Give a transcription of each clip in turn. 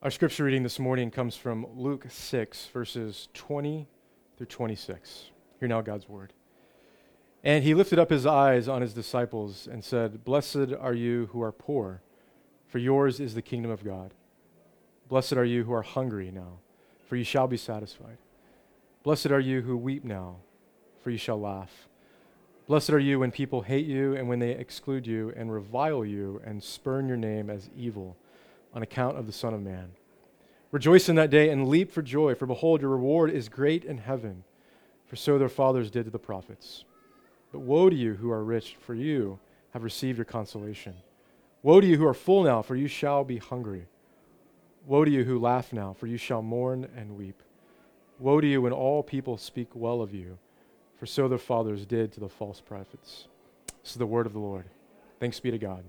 Our scripture reading this morning comes from Luke 6, verses 20 through 26. Hear now God's word. And he lifted up his eyes on his disciples and said, "Blessed are you who are poor, for yours is the kingdom of God. Blessed are you who are hungry now, for you shall be satisfied. Blessed are you who weep now, for you shall laugh. Blessed are you when people hate you and when they exclude you and revile you and spurn your name as evil on account of the Son of Man. Rejoice in that day and leap for joy, for behold, your reward is great in heaven, for so their fathers did to the prophets. But woe to you who are rich, for you have received your consolation. Woe to you who are full now, for you shall be hungry. Woe to you who laugh now, for you shall mourn and weep. Woe to you when all people speak well of you, for so their fathers did to the false prophets." This is the word of the Lord. Thanks be to God.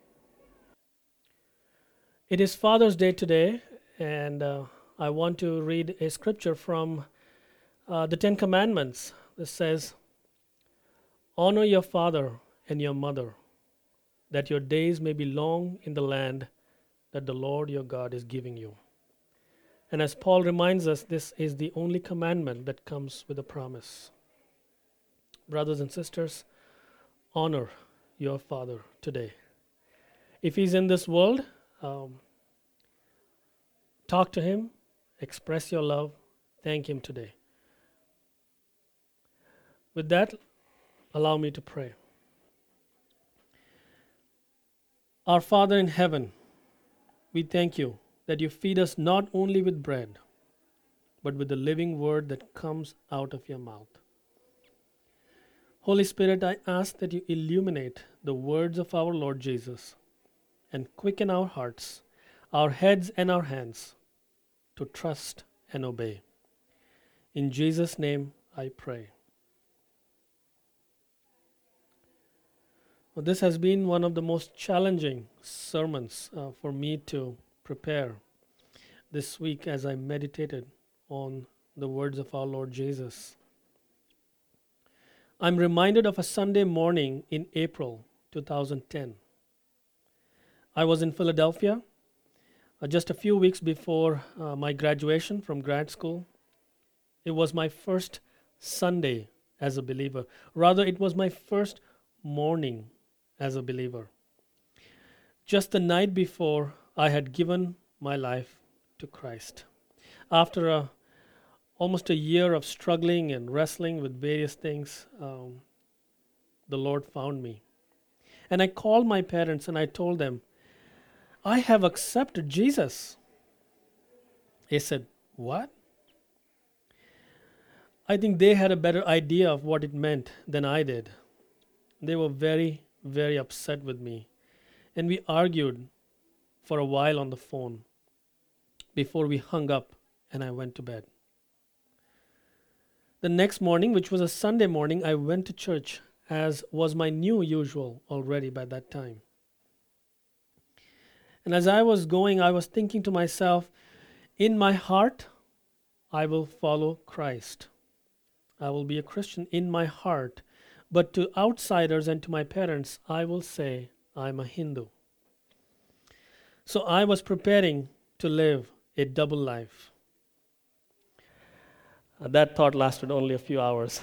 It is Father's Day today, and I want to read a scripture from the Ten Commandments that says, "Honor your father and your mother, that your days may be long in the land that the Lord your God is giving you." And as Paul reminds us, this is the only commandment that comes with a promise. Brothers and sisters, honor your father today. If he's in this world, talk to him, express your love, thank him today. With that, allow me to pray. Our Father in heaven, we thank you that you feed us not only with bread, but with the living word that comes out of your mouth. Holy Spirit, I ask that you illuminate the words of our Lord Jesus and quicken our hearts, our heads and our hands to trust and obey. In Jesus' name I pray. Well, this has been one of the most challenging sermons for me to prepare this week as I meditated on the words of our Lord Jesus. I'm reminded of a Sunday morning in April 2010. I was in Philadelphia just a few weeks before my graduation from grad school. It was my first Sunday as a believer. Rather, it was my first morning as a believer. Just the night before, I had given my life to Christ. After almost a year of struggling and wrestling with various things, the Lord found me. And I called my parents and I told them, "I have accepted Jesus." They said, "What?" I think they had a better idea of what it meant than I did. They were very, very upset with me. And we argued for a while on the phone before we hung up and I went to bed. The next morning, which was a Sunday morning, I went to church, as was my new usual already by that time. And as I was going, I was thinking to myself, in my heart, I will follow Christ. I will be a Christian in my heart. But to outsiders and to my parents, I will say I'm a Hindu. So I was preparing to live a double life. That thought lasted only a few hours.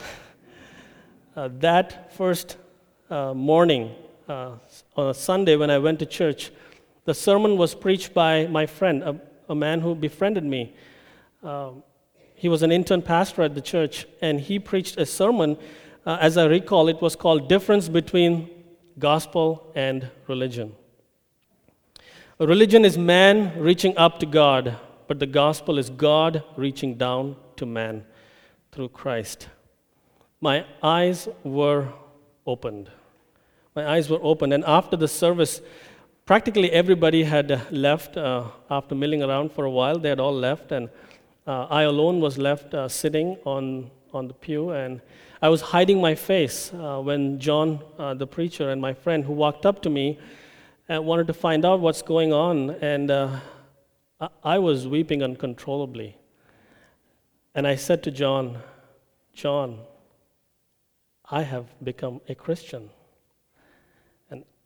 That first morning, on a Sunday when I went to church, the sermon was preached by my friend, a man who befriended me. He was an intern pastor at the church, and he preached a sermon. As I recall, it was called "Difference Between Gospel and Religion." Religion is man reaching up to God, but the gospel is God reaching down to man through Christ. My eyes were opened. And after the service, practically everybody had left after milling around for a while. They had all left, and I alone was left sitting on the pew, and I was hiding my face when John, the preacher, and my friend who walked up to me wanted to find out what's going on, and I was weeping uncontrollably. And I said to John, "John, I have become a Christian." And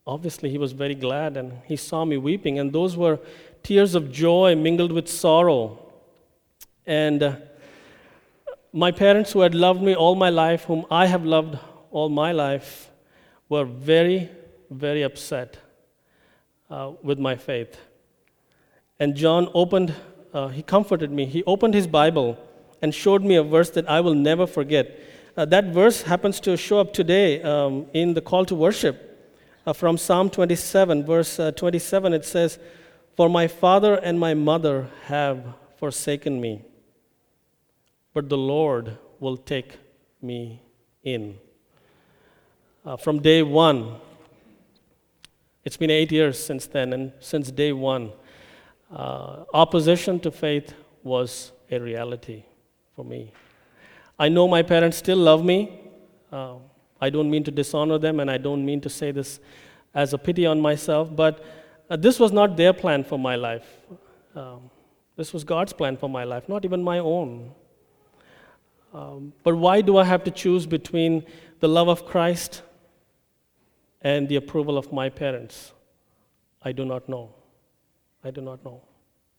obviously he was very glad, and he saw me weeping, and those were tears of joy mingled with sorrow. And my parents, who had loved me all my life, whom I have loved all my life, were very, very upset with my faith. And John he comforted me. He opened his Bible and showed me a verse that I will never forget. That verse happens to show up today in the call to worship. From Psalm 27, verse 27, it says, "For my father and my mother have forsaken me, but the Lord will take me in." From day one, it's been 8 years since then, and since day one, opposition to faith was a reality for me. I know my parents still love me. I don't mean to dishonor them, and I don't mean to say this as a pity on myself, but this was not their plan for my life. This was God's plan for my life, not even my own. But why do I have to choose between the love of Christ and the approval of my parents? I do not know. I do not know.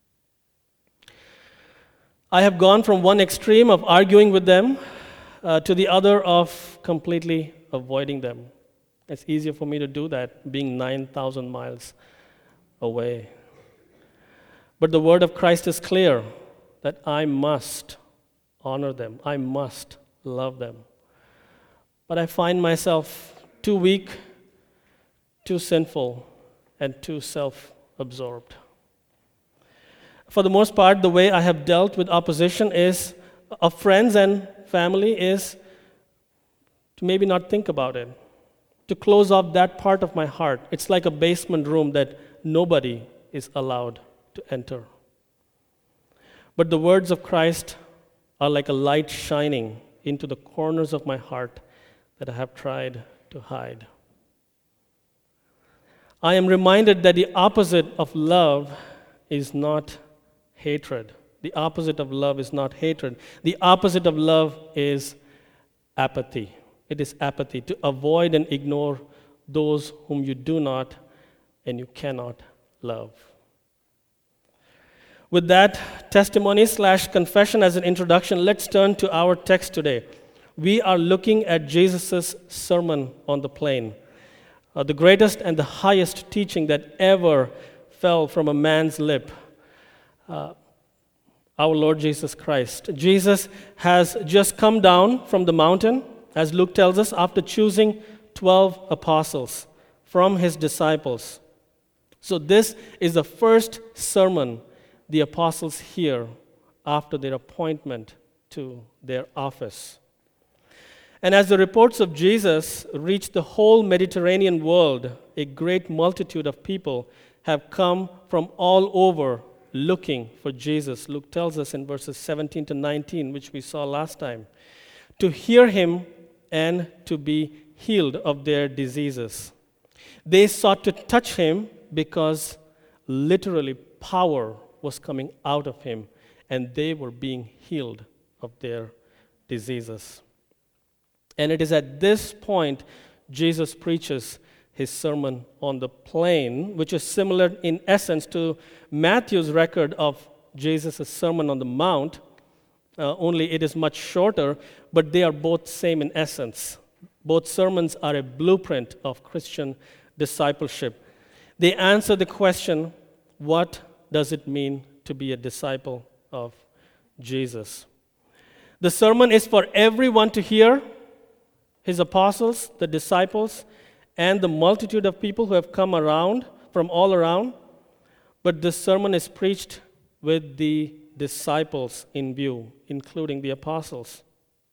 I have gone from one extreme of arguing with them to the other of completely avoiding them. It's easier for me to do that being 9,000 miles away. But the word of Christ is clear that I must honor them. I must love them. But I find myself too weak, too sinful, and too self-absorbed. For the most part, the way I have dealt with opposition of friends and family is to maybe not think about it, to close off that part of my heart. It's like a basement room that nobody is allowed to enter. But the words of Christ are like a light shining into the corners of my heart that I have tried to hide. I am reminded that the opposite of love is not hatred. The opposite of love is not hatred. The opposite of love is apathy. It is apathy, to avoid and ignore those whom you do not and you cannot love. With that testimony/confession as an introduction, let's turn to our text today. We are looking at Jesus' Sermon on the Plain, the greatest and the highest teaching that ever fell from a man's lip. Our Lord Jesus Christ. Jesus has just come down from the mountain, as Luke tells us, after choosing 12 apostles from his disciples. So this is the first sermon the apostles hear after their appointment to their office. And as the reports of Jesus reach the whole Mediterranean world, a great multitude of people have come from all over looking for Jesus. Luke tells us in verses 17 to 19, which we saw last time, to hear him and to be healed of their diseases. They sought to touch him because literally power was coming out of him, and they were being healed of their diseases. And it is at this point Jesus preaches his Sermon on the Plain, which is similar in essence to Matthew's record of Jesus' Sermon on the Mount, only it is much shorter, but they are both same in essence. Both sermons are a blueprint of Christian discipleship. They answer the question, what does it mean to be a disciple of Jesus? The sermon is for everyone to hear, his apostles, the disciples, and the multitude of people who have come around from all around. But this sermon is preached with the disciples in view, including the apostles.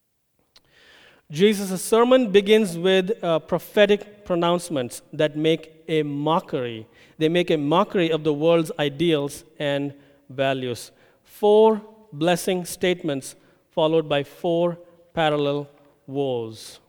Jesus' sermon begins with prophetic pronouncements that make a mockery. They make a mockery of the world's ideals and values. 4 blessing statements followed by 4 parallel woes.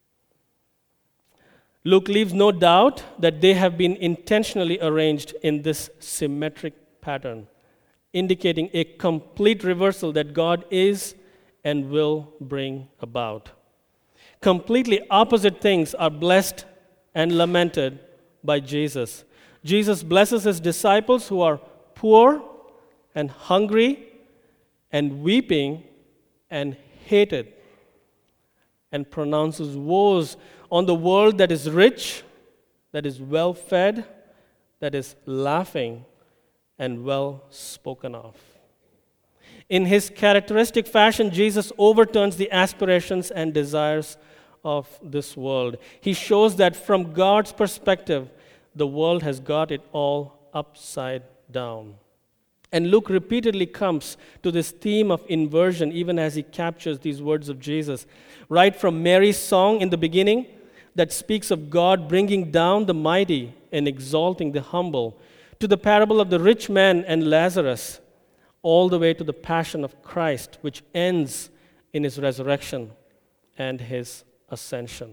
Luke leaves no doubt that they have been intentionally arranged in this symmetric pattern, indicating a complete reversal that God is and will bring about. Completely opposite things are blessed and lamented by Jesus. Jesus blesses his disciples who are poor and hungry and weeping and hated, and pronounces woes on the world that is rich, that is well fed, that is laughing, and well spoken of. In his characteristic fashion, Jesus overturns the aspirations and desires of this world. He shows that from God's perspective, the world has got it all upside down. And Luke repeatedly comes to this theme of inversion even as he captures these words of Jesus. Right from Mary's song in the beginning that speaks of God bringing down the mighty and exalting the humble, to the parable of the rich man and Lazarus, all the way to the passion of Christ, which ends in his resurrection and his ascension.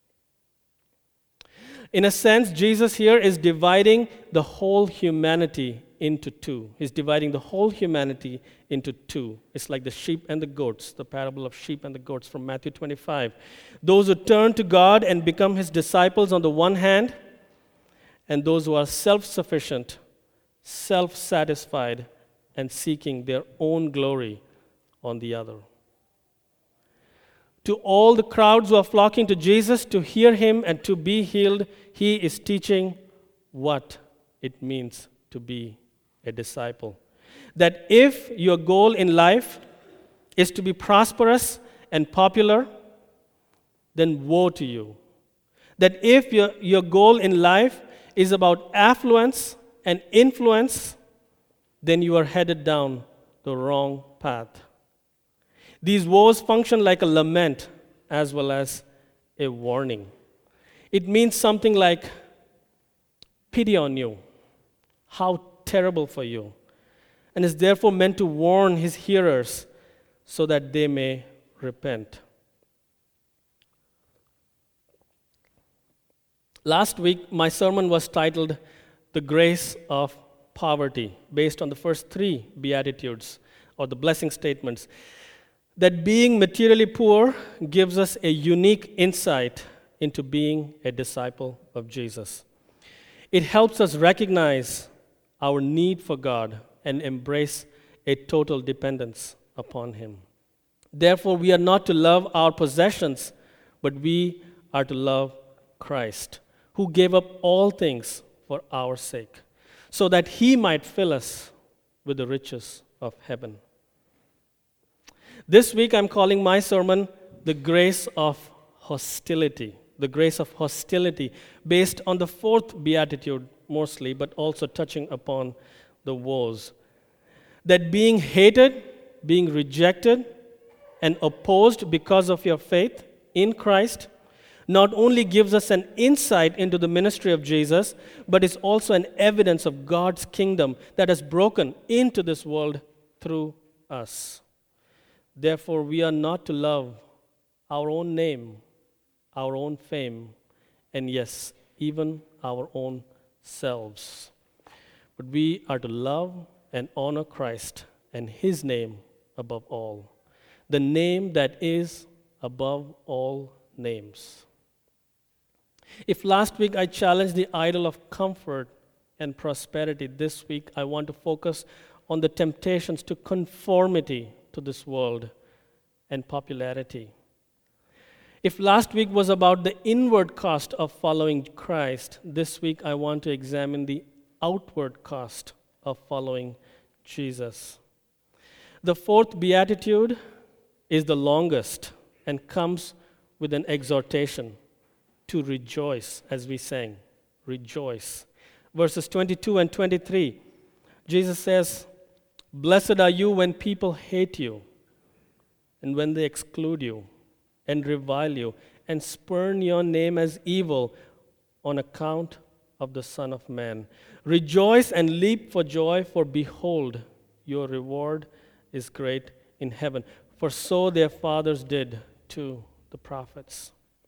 In a sense, Jesus here is dividing the whole humanity into two. He's dividing the whole humanity into two. It's like the sheep and the goats, the parable of sheep and the goats from Matthew 25. Those who turn to God and become his disciples on the one hand, and those who are self-sufficient, self-satisfied, and seeking their own glory on the other. To all the crowds who are flocking to Jesus to hear him and to be healed, he is teaching what it means to be a disciple. That if your goal in life is to be prosperous and popular, then woe to you. That if your goal in life is about affluence and influence, then you are headed down the wrong path. These woes function like a lament as well as a warning. It means something like, pity on you, how terrible for you, and is therefore meant to warn his hearers so that they may repent. Last week, my sermon was titled, The Grace of Poverty, based on the first three Beatitudes, or the blessing statements. That being materially poor gives us a unique insight into being a disciple of Jesus. It helps us recognize our need for God and embrace a total dependence upon him. Therefore, we are not to love our possessions, but we are to love Christ, who gave up all things for our sake, so that he might fill us with the riches of heaven. This week I'm calling my sermon, The Grace of Hostility. The Grace of Hostility, based on the fourth Beatitude mostly, but also touching upon the woes. That being hated, being rejected, and opposed because of your faith in Christ not only gives us an insight into the ministry of Jesus, but is also an evidence of God's kingdom that has broken into this world through us. Therefore, we are not to love our own name, our own fame, and yes, even our own selves. But we are to love and honor Christ and his name above all, the name that is above all names. If last week I challenged the idol of comfort and prosperity, this week I want to focus on the temptations to conformity to this world and popularity. If last week was about the inward cost of following Christ, this week I want to examine the outward cost of following Jesus. The fourth beatitude is the longest and comes with an exhortation to rejoice, as we sang, rejoice. Verses 22 and 23, Jesus says, "Blessed are you when people hate you, and when they exclude you, and revile you, and spurn your name as evil on account of the Son of Man. Rejoice and leap for joy, for behold, your reward is great in heaven. For so their fathers did to the prophets."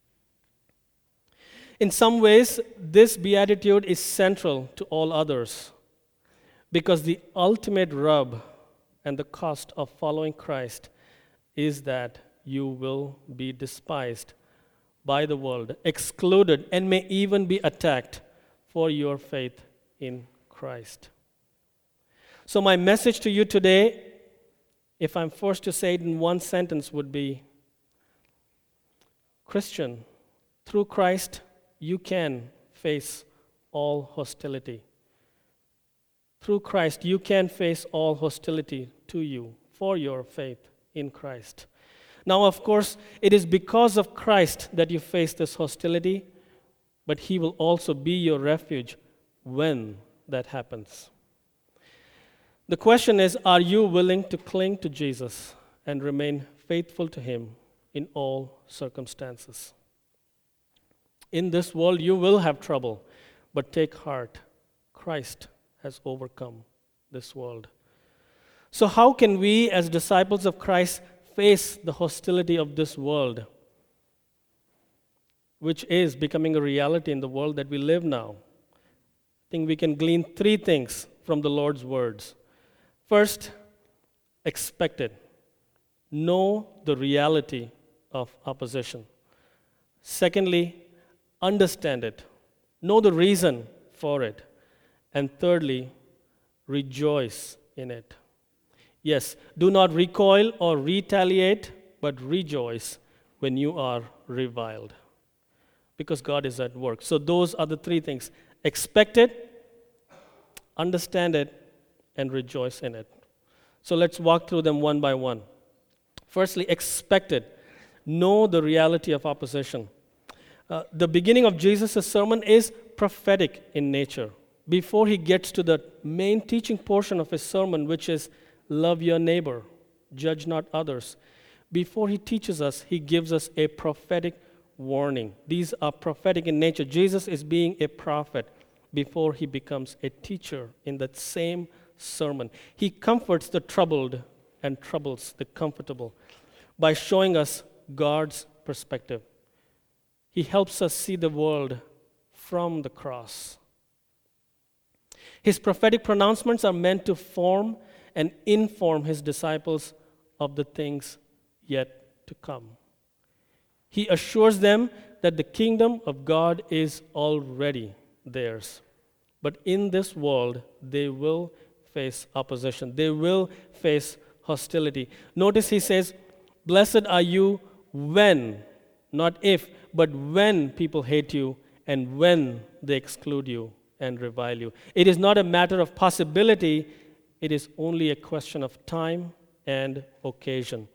In some ways, this beatitude is central to all others, because the ultimate rub and the cost of following Christ is that you will be despised by the world, excluded, and may even be attacked for your faith in Christ. So my message to you today, if I'm forced to say it in one sentence, would be, Christian, through Christ, you can face all hostility. Through Christ, you can face all hostility to you for your faith in Christ. Now, of course, it is because of Christ that you face this hostility, but He will also be your refuge when that happens. The question is, are you willing to cling to Jesus and remain faithful to Him in all circumstances? In this world, you will have trouble, but take heart. Christ has overcome this world. So how can we, as disciples of Christ, face the hostility of this world, which is becoming a reality in the world that we live now? I think we can glean three things from the Lord's words. First, expect it. Know the reality of opposition. Secondly, understand it. Know the reason for it. And thirdly, rejoice in it. Yes, do not recoil or retaliate, but rejoice when you are reviled, because God is at work. So those are the three things. Expect it, understand it, and rejoice in it. So let's walk through them one by one. Firstly, expect it. Know the reality of opposition. The beginning of Jesus' sermon is prophetic in nature. Before he gets to the main teaching portion of his sermon, which is love your neighbor, judge not others. Before he teaches us, he gives us a prophetic warning. These are prophetic in nature. Jesus is being a prophet before he becomes a teacher in that same sermon. He comforts the troubled and troubles the comfortable by showing us God's perspective. He helps us see the world from the cross. His prophetic pronouncements are meant to form and inform his disciples of the things yet to come. He assures them that the kingdom of God is already theirs. But in this world, they will face opposition. They will face hostility. Notice he says, blessed are you when, not if, but when people hate you and when they exclude you and revile you. It is not a matter of possibility, it is only a question of time and occasion.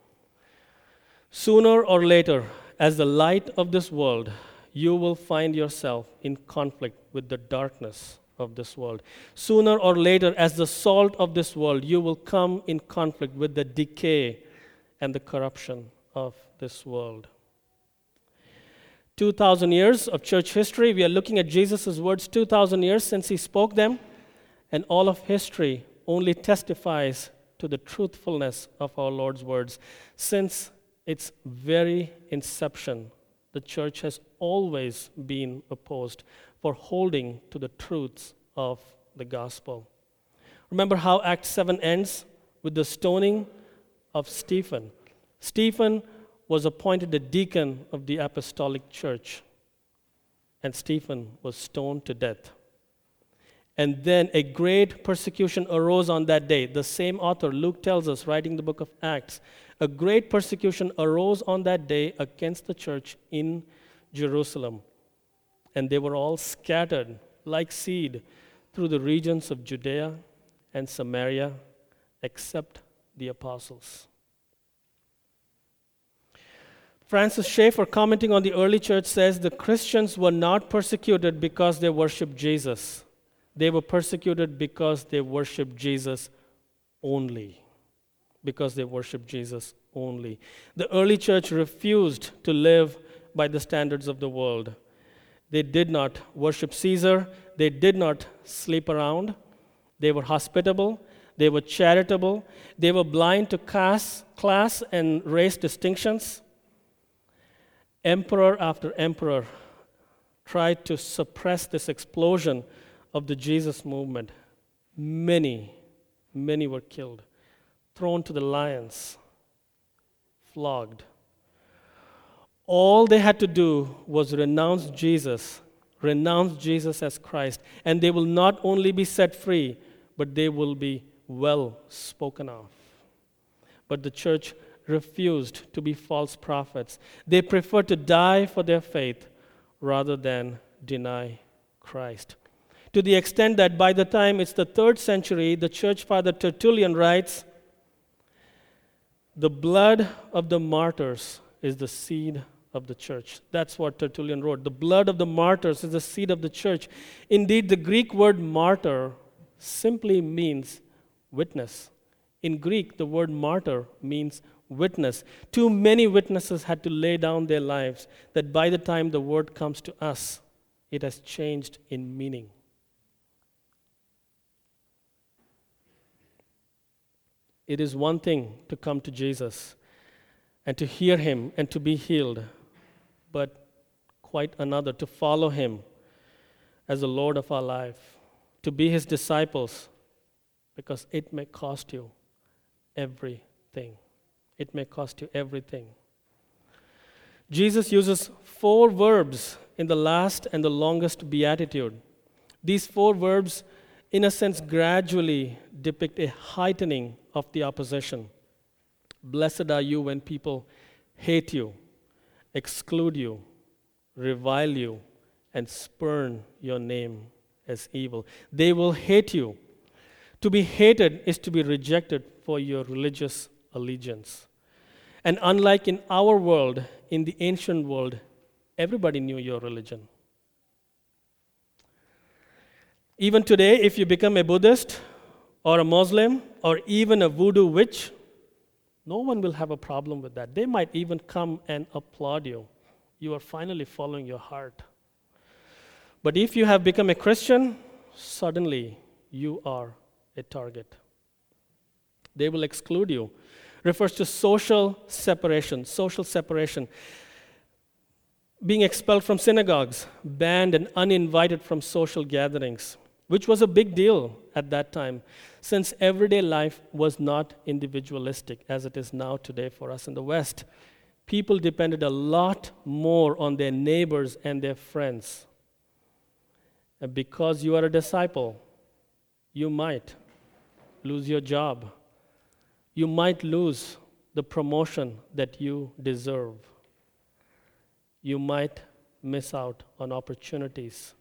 Sooner or later, as the light of this world, you will find yourself in conflict with the darkness of this world. Sooner or later, as the salt of this world, you will come in conflict with the decay and the corruption of this world. 2,000 years of church history. We are looking at Jesus' words 2,000 years since he spoke them, and all of history only testifies to the truthfulness of our Lord's words. Since its very inception, the church has always been opposed for holding to the truths of the gospel. Remember how Acts 7 ends with the stoning of Stephen. Stephen was appointed the deacon of the apostolic church, and Stephen was stoned to death. And then a great persecution arose on that day. The same author, Luke, tells us, writing the book of Acts, a great persecution arose on that day against the church in Jerusalem. And they were all scattered like seed through the regions of Judea and Samaria, except the apostles. Francis Schaeffer, commenting on the early church, says the Christians were not persecuted because they worshiped Jesus. They were persecuted because they worshiped Jesus only. Because they worshiped Jesus only. The early church refused to live by the standards of the world. They did not worship Caesar. They did not sleep around. They were hospitable. They were charitable. They were blind to class and race distinctions. Emperor after emperor tried to suppress this explosion of the Jesus movement. Many were killed, thrown to the lions, flogged. All they had to do was renounce Jesus, renounce Jesus as Christ, and they will not only be set free, but they will be well spoken of. But the church refused to be false prophets. They preferred to die for their faith rather than deny Christ. To the extent that by the time it's the 3rd century, the church father Tertullian writes, "The blood of the martyrs is the seed of the church." That's what Tertullian wrote. The blood of the martyrs is the seed of the church. Indeed, the Greek word martyr simply means witness. In Greek, the word martyr means witness. Too many witnesses had to lay down their lives that by the time the word comes to us, it has changed in meaning. It is one thing to come to Jesus and to hear him and to be healed, but quite another to follow him as the Lord of our life, to be his disciples, because it may cost you everything. It may cost you everything. Jesus uses 4 verbs in the last and the longest beatitude. These 4 verbs, in a sense, gradually depict a heightening of the opposition. Blessed are you when people hate you, exclude you, revile you, and spurn your name as evil. They will hate you. To be hated is to be rejected for your religious allegiance. And unlike in our world, in the ancient world, everybody knew your religion. Even today, if you become a Buddhist or a Muslim or even a voodoo witch, no one will have a problem with that. They might even come and applaud you. You are finally following your heart. But if you have become a Christian, suddenly you are a target. They will exclude you. Refers to social separation. Social separation. Being expelled from synagogues, banned and uninvited from social gatherings, which was a big deal at that time, since everyday life was not individualistic as it is now today for us in the West. People depended a lot more on their neighbors and their friends. And because you are a disciple, you might lose your job. You might lose the promotion that you deserve. You might miss out on opportunities.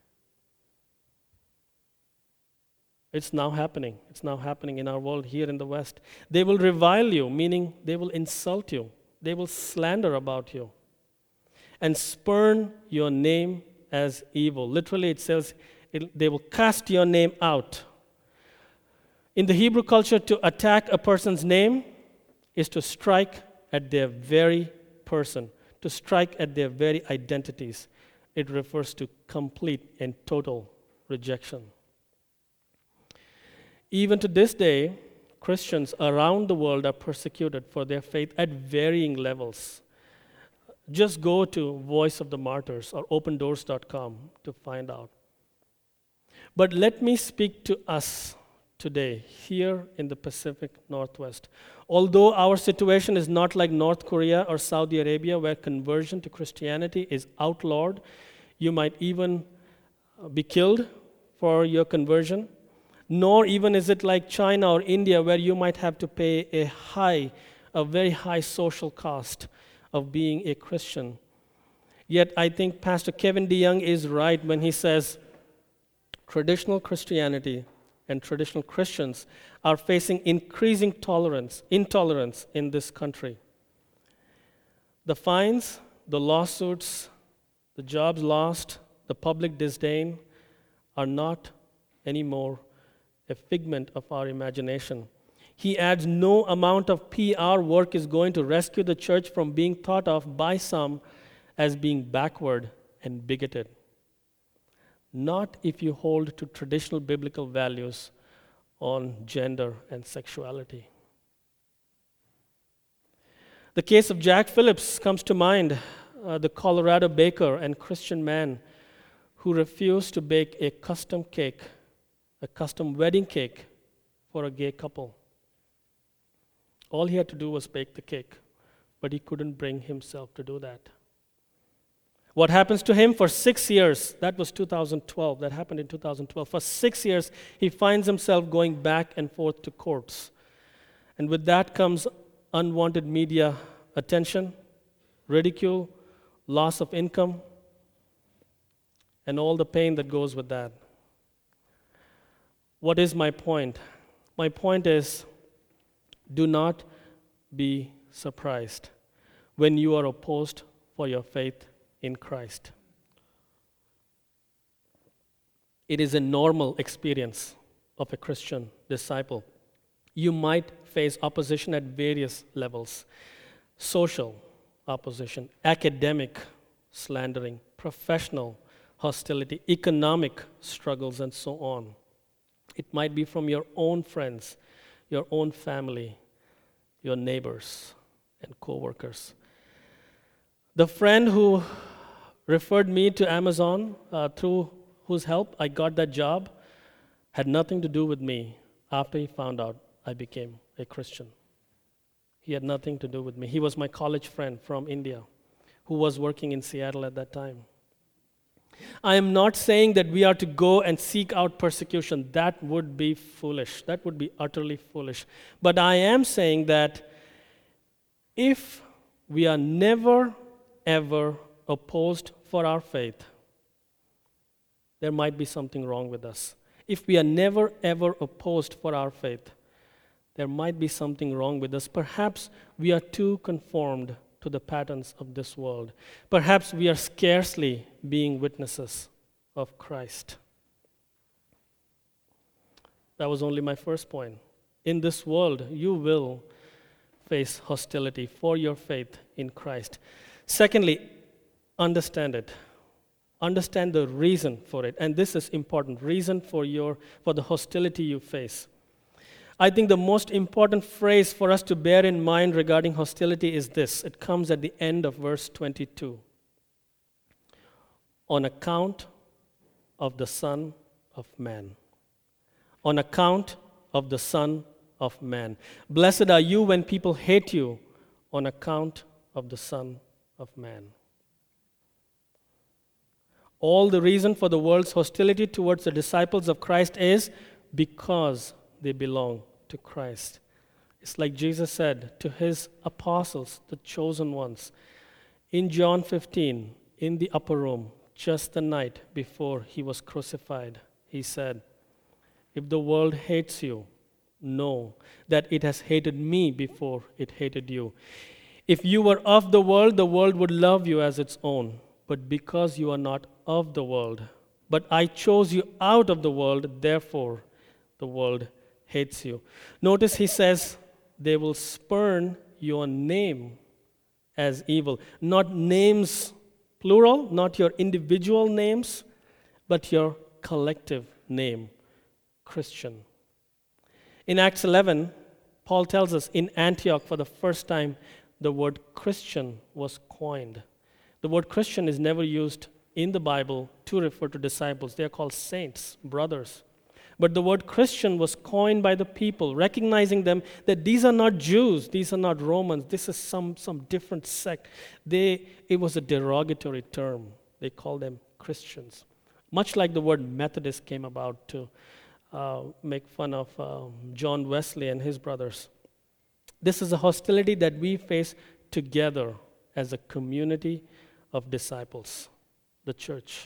It's now happening. It's now happening in our world here in the West. They will revile you, meaning they will insult you. They will slander about you and spurn your name as evil. Literally, it says they will cast your name out. In the Hebrew culture, to attack a person's name is to strike at their very person, to strike at their very identities. It refers to complete and total rejection. Even to this day, Christians around the world are persecuted for their faith at varying levels. Just go to Voice of the Martyrs or opendoors.com to find out. But let me speak to us today, here in the Pacific Northwest. Although our situation is not like North Korea or Saudi Arabia, where conversion to Christianity is outlawed, you might even be killed for your conversion. Nor even is it like China or India, where you might have to pay a very high social cost of being a Christian. Yet I think Pastor Kevin DeYoung is right when he says traditional Christianity and traditional Christians are facing increasing intolerance in this country. The fines, the lawsuits, the jobs lost, the public disdain are not anymore a figment of our imagination. He adds, no amount of PR work is going to rescue the church from being thought of by some as being backward and bigoted. Not if you hold to traditional biblical values on gender and sexuality. The case of Jack Phillips comes to mind, the Colorado baker and Christian man who refused to bake a custom cake, a custom wedding cake for a gay couple. All he had to do was bake the cake, but he couldn't bring himself to do that. What happens to him for 6 years? That was 2012. That happened in 2012. For 6 years, he finds himself going back and forth to courts. And with that comes unwanted media attention, ridicule, loss of income, and all the pain that goes with that. What is my point? My point is, do not be surprised when you are opposed for your faith in Christ. It is a normal experience of a Christian disciple. You might face opposition at various levels: social opposition, academic slandering, professional hostility, economic struggles, and so on. It might be from your own friends, your own family, your neighbors, and co-workers. The friend who referred me to Amazon, through whose help I got that job, had nothing to do with me after he found out I became a Christian. He had nothing to do with me. He was my college friend from India who was working in Seattle at that time. I am not saying that we are to go and seek out persecution. That would be foolish. That would be utterly foolish. But I am saying that if we are never, ever opposed for our faith, there might be something wrong with us. If we are never, ever opposed for our faith, there might be something wrong with us. Perhaps we are too conformed to the patterns of this world. Perhaps we are scarcely being witnesses of Christ. That was only my first point. In this world, you will face hostility for your faith in Christ. Secondly, understand it. Understand the reason for it. And this is important. Reason for the hostility you face. I think the most important phrase for us to bear in mind regarding hostility is this. It comes at the end of verse 22. On account of the Son of Man. On account of the Son of Man. Blessed are you when people hate you on account of the Son of Man. All the reason for the world's hostility towards the disciples of Christ is because they belong to Christ. It's like Jesus said to his apostles, the chosen ones, in John 15, in the upper room, just the night before he was crucified. He said, if the world hates you, know that it has hated me before it hated you. If you were of the world would love you as its own. But because you are not of the world, but I chose you out of the world, therefore the world hates you. Notice he says, they will spurn your name as evil. Not names, plural, not your individual names, but your collective name, Christian. In Acts 11, Paul tells us in Antioch for the first time, the word Christian was coined. The word Christian is never used in the Bible to refer to disciples. They are called saints, brothers. But the word Christian was coined by the people, recognizing them that these are not Jews, these are not Romans, this is some different sect. It was a derogatory term. They called them Christians. Much like the word Methodist came about to make fun of John Wesley and his brothers. This is a hostility that we face together as a community of disciples, the church.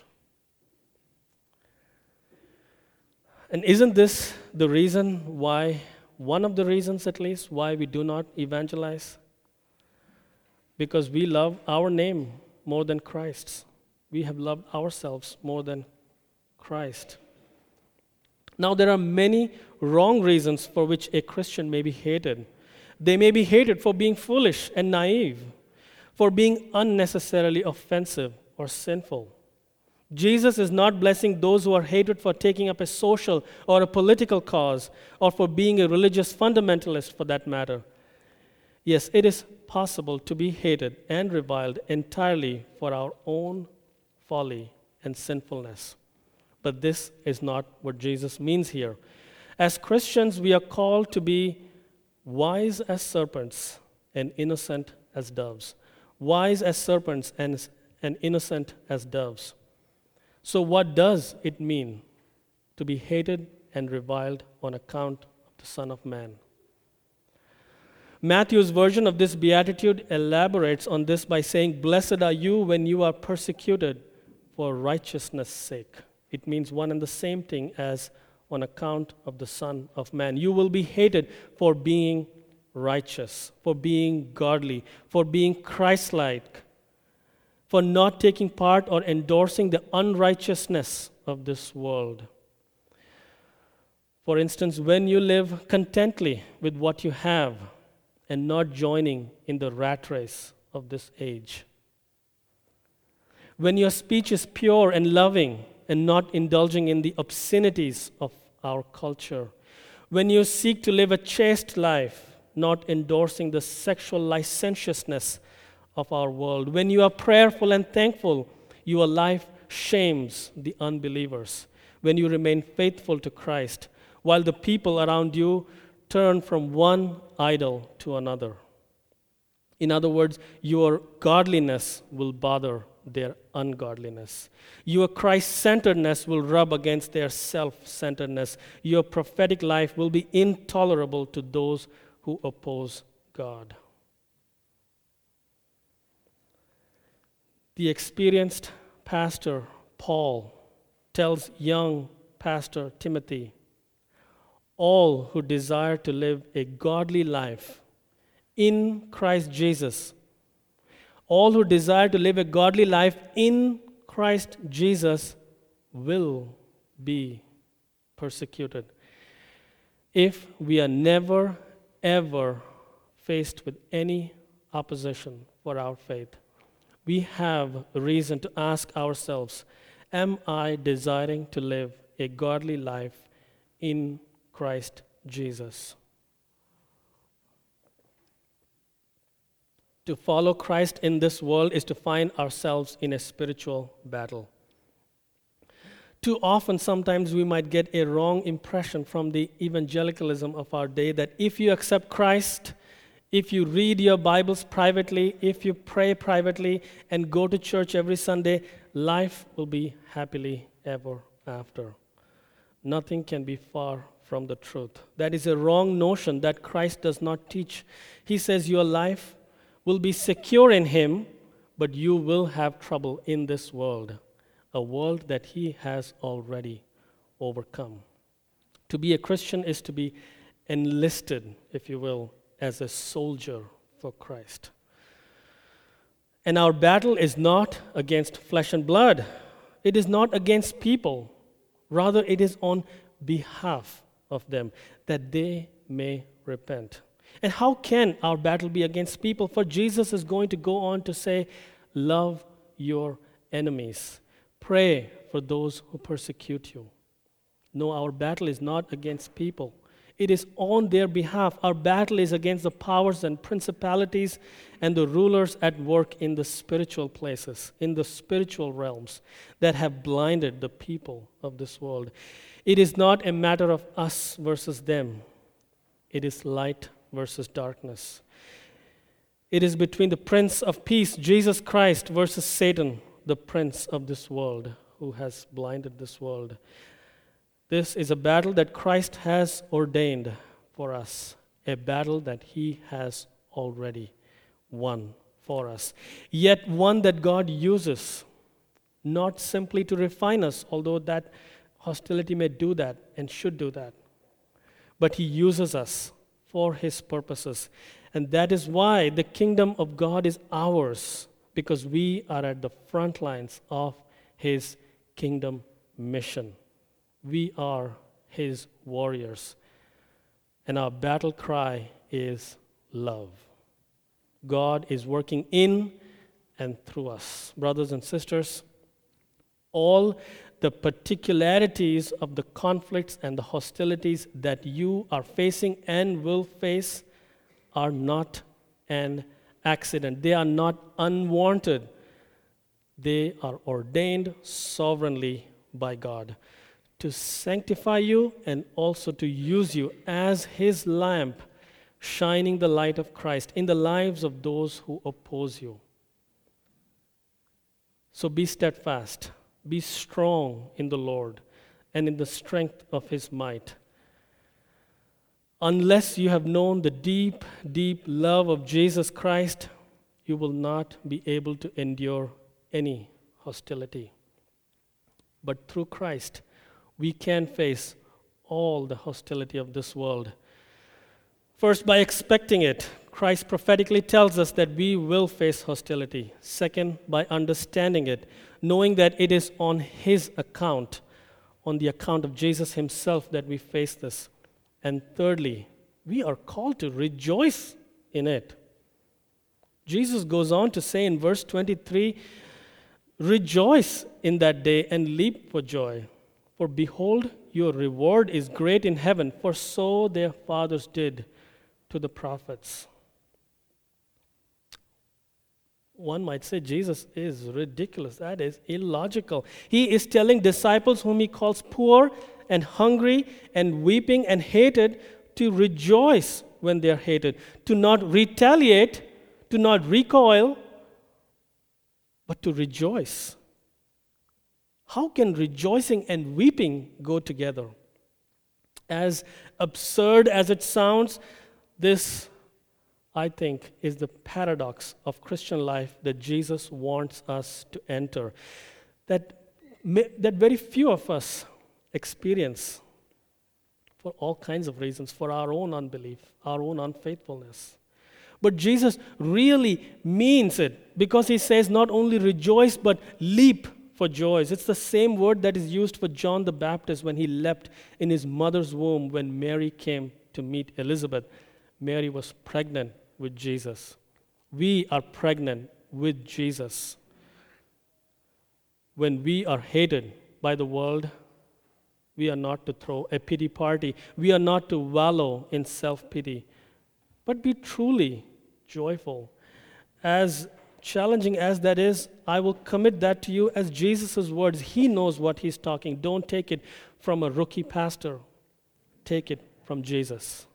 And isn't this the reason why, one of the reasons at least, why we do not evangelize? Because we love our name more than Christ's. We have loved ourselves more than Christ. Now, there are many wrong reasons for which a Christian may be hated. They may be hated for being foolish and naive, for being unnecessarily offensive or sinful. Jesus is not blessing those who are hated for taking up a social or a political cause, or for being a religious fundamentalist for that matter. Yes, it is possible to be hated and reviled entirely for our own folly and sinfulness. But this is not what Jesus means here. As Christians, we are called to be wise as serpents and innocent as doves. Wise as serpents and and innocent as doves. So what does it mean to be hated and reviled on account of the Son of Man? Matthew's version of this beatitude elaborates on this by saying, "Blessed are you when you are persecuted for righteousness' sake." It means one and the same thing as on account of the Son of Man. You will be hated for being righteous, for being godly, for being Christ-like, for not taking part or endorsing the unrighteousness of this world. For instance, when you live contently with what you have and not joining in the rat race of this age. When your speech is pure and loving and not indulging in the obscenities of our culture. When you seek to live a chaste life, not endorsing the sexual licentiousness of our world. When you are prayerful and thankful, your life shames the unbelievers. When you remain faithful to Christ, while the people around you turn from one idol to another. In other words, your godliness will bother their ungodliness. Your Christ-centeredness will rub against their self-centeredness. Your prophetic life will be intolerable to those who oppose God. The experienced pastor Paul tells young pastor Timothy, all who desire to live a godly life in Christ Jesus, all who desire to live a godly life in Christ Jesus will be persecuted. If we are never, ever faced with any opposition for our faith, we have reason to ask ourselves, am I desiring to live a godly life in Christ Jesus? To follow Christ in this world is to find ourselves in a spiritual battle. Too often, sometimes we might get a wrong impression from the evangelicalism of our day that if you accept Christ, if you read your Bibles privately, if you pray privately and go to church every Sunday, life will be happily ever after. Nothing can be far from the truth. That is a wrong notion that Christ does not teach. He says your life will be secure in Him, but you will have trouble in this world, a world that He has already overcome. To be a Christian is to be enlisted, if you will, as a soldier for Christ. And our battle is not against flesh and blood. It is not against people. Rather, it is on behalf of them, that they may repent. And how can our battle be against people? For Jesus is going to go on to say, love your enemies. Pray for those who persecute you. No, our battle is not against people. It is on their behalf. Our battle is against the powers and principalities and the rulers at work in the spiritual places, in the spiritual realms that have blinded the people of this world. It is not a matter of us versus them. It is light versus darkness. It is between the Prince of Peace, Jesus Christ, versus Satan, the prince of this world, who has blinded this world. This is a battle that Christ has ordained for us, a battle that He has already won for us, yet one that God uses not simply to refine us, although that hostility may do that and should do that, but He uses us for His purposes. And that is why the kingdom of God is ours, because we are at the front lines of His kingdom mission. We are His warriors, and our battle cry is love. God is working in and through us. Brothers and sisters, all the particularities of the conflicts and the hostilities that you are facing and will face are not an accident. They are not unwanted. They are ordained sovereignly by God to sanctify you and also to use you as His lamp, shining the light of Christ in the lives of those who oppose you. So be steadfast, be strong in the Lord and in the strength of his might. Unless you have known the deep, deep love of Jesus Christ, you will not be able to endure any hostility. But through Christ, we can face all the hostility of this world. First, by expecting it. Christ prophetically tells us that we will face hostility. Second, by understanding it, knowing that it is on his account, on the account of Jesus himself, that we face this. And thirdly, we are called to rejoice in it. Jesus goes on to say in verse 23, rejoice in that day and leap for joy. For behold, your reward is great in heaven, for so their fathers did to the prophets. One might say Jesus is ridiculous. That is illogical. He is telling disciples whom he calls poor and hungry and weeping and hated to rejoice when they are hated, to not retaliate, to not recoil, but to rejoice. How can rejoicing and weeping go together? As absurd as it sounds, this, I think, is the paradox of Christian life that Jesus wants us to enter, that very few of us experience for all kinds of reasons, for our own unbelief, our own unfaithfulness. But Jesus really means it, because he says not only rejoice, but leap for joys. It's the same word that is used for John the Baptist when he leapt in his mother's womb when Mary came to meet Elizabeth. Mary was pregnant with Jesus. We are pregnant with Jesus. When we are hated by the world, we are not to throw a pity party. We are not to wallow in self-pity, but be truly joyful. As challenging as that is, I will commit that to you as Jesus' words. He knows what he's talking. Don't take it from a rookie pastor. Take it from Jesus.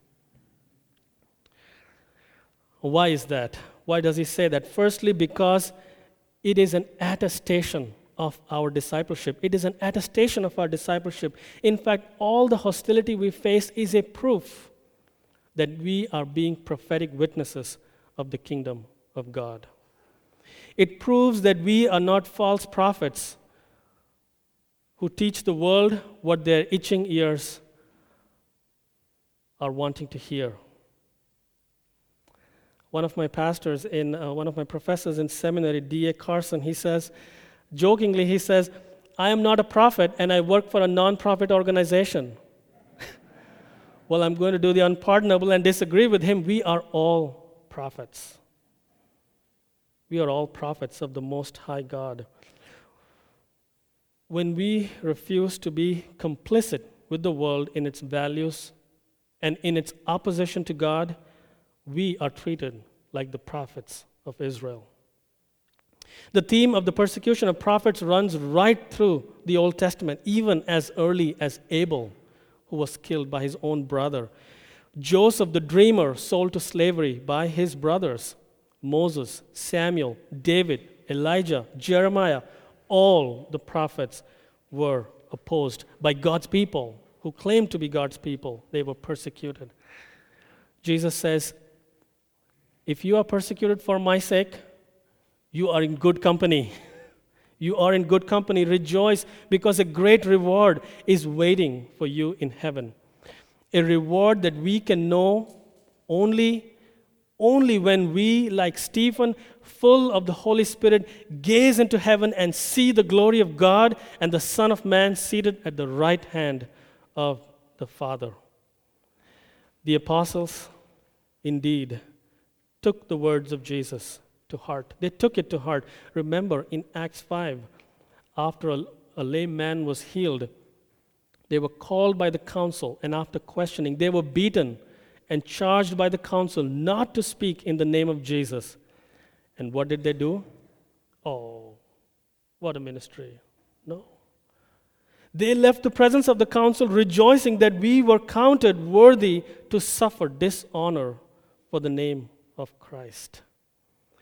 Why is that? Why does he say that? Firstly, because it is an attestation of our discipleship. It is an attestation of our discipleship. In fact, all the hostility we face is a proof that we are being prophetic witnesses of the kingdom of God. It proves that we are not false prophets who teach the world what their itching ears are wanting to hear. One of my professors in seminary, D.A. Carson, he says, jokingly, he says, I am not a prophet and I work for a non-profit organization. Well, I'm going to do the unpardonable and disagree with him. We are all prophets. We are all prophets of the Most High God. When we refuse to be complicit with the world in its values and in its opposition to God, we are treated like the prophets of Israel. The theme of the persecution of prophets runs right through the Old Testament, even as early as Abel, who was killed by his own brother. Joseph the dreamer, sold to slavery by his brothers. Moses, Samuel, David, Elijah, Jeremiah, all the prophets were opposed by God's people who claimed to be God's people. They were persecuted. Jesus says, if you are persecuted for my sake, you are in good company. You are in good company. Rejoice, because a great reward is waiting for you in heaven. A reward that we can know only when we, like Stephen, full of the Holy Spirit, gaze into heaven and see the glory of God and the Son of Man seated at the right hand of the Father. The apostles, indeed, took the words of Jesus to heart. They took it to heart. Remember, in Acts 5, after a lame man was healed, they were called by the council, and after questioning, they were beaten and charged by the council not to speak in the name of Jesus. And what did they do? Oh, what a ministry. No. They left the presence of the council rejoicing that we were counted worthy to suffer dishonor for the name of Christ.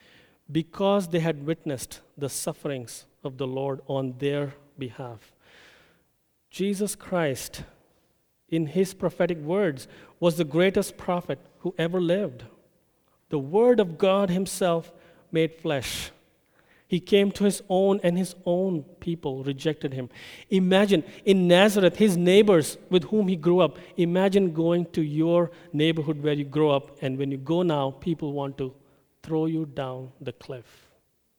because they had witnessed the sufferings of the Lord on their behalf. Jesus Christ, in his prophetic words, was the greatest prophet who ever lived. The Word of God himself made flesh. He came to his own, and his own people rejected him. Imagine, in Nazareth, his neighbors with whom he grew up. Imagine going to your neighborhood where you grew up, and when you go now, people want to throw you down the cliff.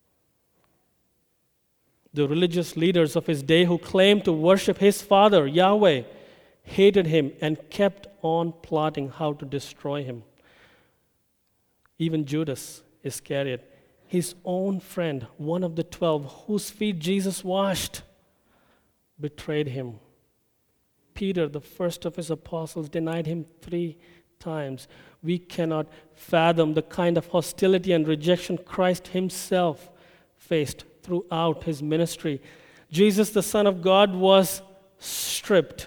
The religious leaders of his day who claimed to worship his father, Yahweh, hated him and kept on plotting how to destroy him. Even Judas Iscariot, his own friend, one of the 12, whose feet Jesus washed, betrayed him. Peter, the first of his apostles, denied him 3 times. We cannot fathom the kind of hostility and rejection Christ himself faced throughout his ministry. Jesus, the Son of God, was stripped,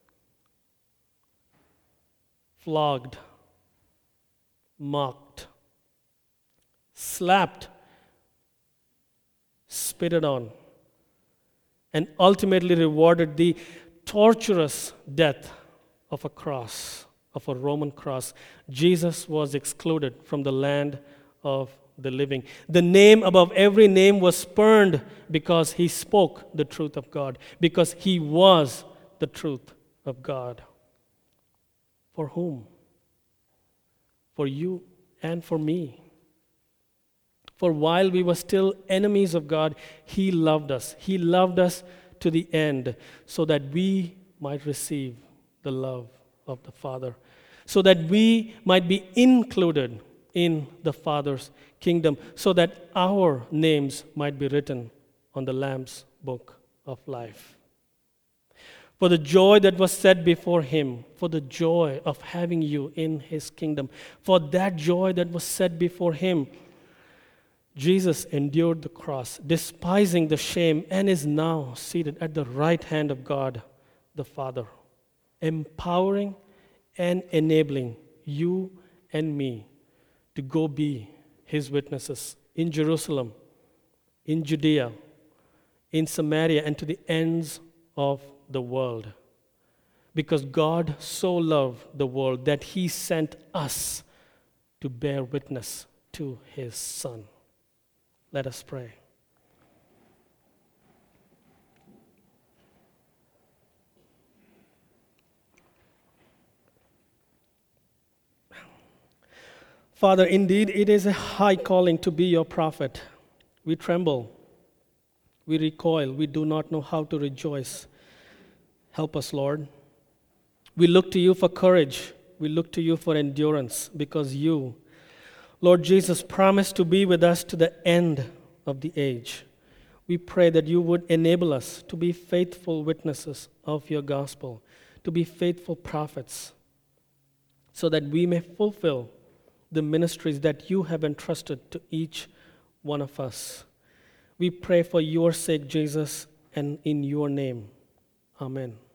flogged, mocked, slapped, spitted on, and ultimately rewarded the torturous death of a cross, of a Roman cross. Jesus was excluded from the land of the living. The name above every name was spurned because he spoke the truth of God, because he was the truth of God. For whom? For you and for me. For while we were still enemies of God, he loved us. He loved us to the end so that we might receive the love of the Father, so that we might be included in the Father's kingdom, so that our names might be written on the Lamb's book of life. For the joy that was set before him, for the joy of having you in his kingdom, for that joy that was set before him, Jesus endured the cross, despising the shame, and is now seated at the right hand of God the Father, empowering and enabling you and me to go be his witnesses in Jerusalem, in Judea, in Samaria, and to the ends of the world. Because God so loved the world that he sent us to bear witness to his Son. Let us pray. Father, indeed it is a high calling to be your prophet. We tremble, we recoil, we do not know how to rejoice. Help us, Lord. We look to you for courage. We look to you for endurance, because you, Lord Jesus, promised to be with us to the end of the age. We pray that you would enable us to be faithful witnesses of your gospel, to be faithful prophets, so that we may fulfill the ministries that you have entrusted to each one of us. We pray for your sake, Jesus, and in your name. Amen.